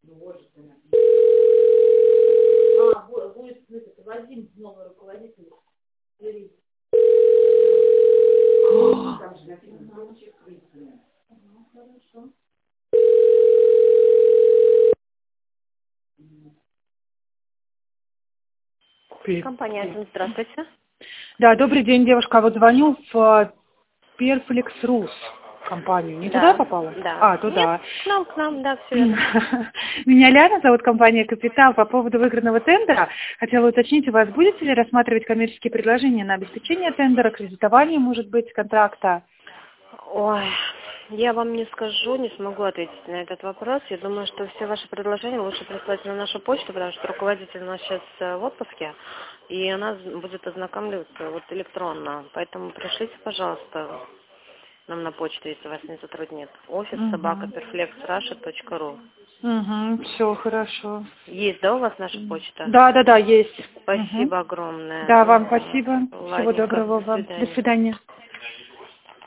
Будет этот Вадим, новый руководитель. Там же написано, хорошо. Компания «Один», здравствуйте. Да, добрый день, девушка. Вот звоню в Perflex Rus компанию. Не туда попала? Да. Туда. Нет, к нам, да, все верно. Меня Ляна зовут, компания «Капитал». По поводу выигранного тендера хотела уточнить, у вас будете ли рассматривать коммерческие предложения на обеспечение тендера, кредитование, может быть, контракта? Ой, я вам не скажу, не смогу ответить на этот вопрос. Я думаю, что все ваши предложения лучше прислать на нашу почту, потому что руководитель у нас сейчас в отпуске, и она будет ознакомливаться вот электронно. Поэтому пришлите, пожалуйста, нам на почту, если вас не затруднит. office@perflexrussia.ru. Все, хорошо. Есть, да, у вас наша почта? Да, есть. Спасибо огромное. Да, вам спасибо. Всего Ладненько, доброго до вам. свидания. До свидания.